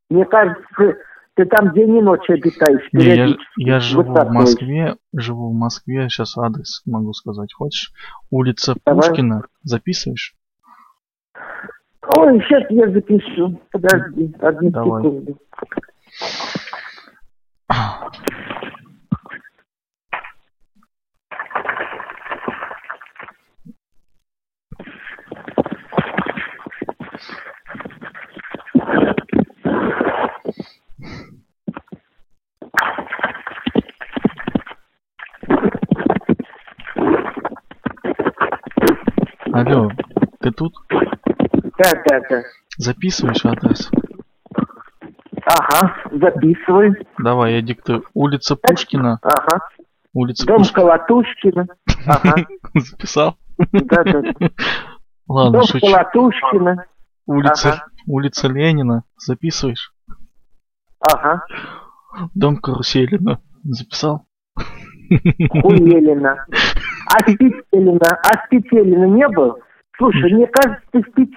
Мне кажется, ты там день и ночь обитаешь. Не, я живу в Москве, сейчас адрес могу сказать. Хочешь? Улица Пушкина. Записываешь? Ой, сейчас я запишу. Подожди, одну секунду. Алло, ты тут? Да. Записываешь адрес? Ага, записывай. Давай, я диктую. Улица Пушкина. Ага. Дом Колотушкина. Ага. Записал? Да. Ладно, Дом шучу. Колотушкина. Улица Ленина. Записываешь? Ага. Дом Каруселина. Записал? Хуелина. А Спицелина не был? Слушай, мне кажется, ты в Питере